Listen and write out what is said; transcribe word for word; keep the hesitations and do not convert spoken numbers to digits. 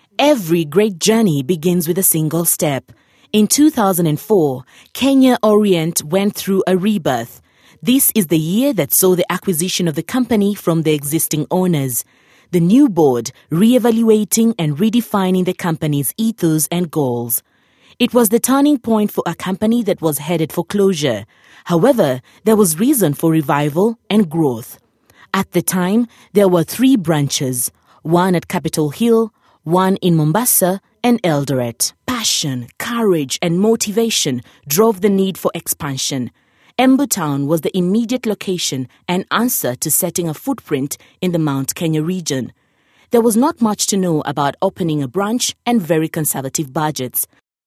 Every great journey begins with a single step. In two thousand four, Kenya Orient went through a rebirth. This is the year that saw the acquisition of the company from the existing owners. The new board re-evaluating and redefining the company's ethos and goals. It was the turning point for a company that was headed for closure. However, there was reason for revival and growth. At the time, there were three branches, one at Capitol Hill, one in Mombasa, and Eldoret. Passion, courage, and motivation drove the need for expansion. Embu Town was the immediate location and answer to setting a footprint in the Mount Kenya region. There was not much to know about opening a branch and very conservative budgets.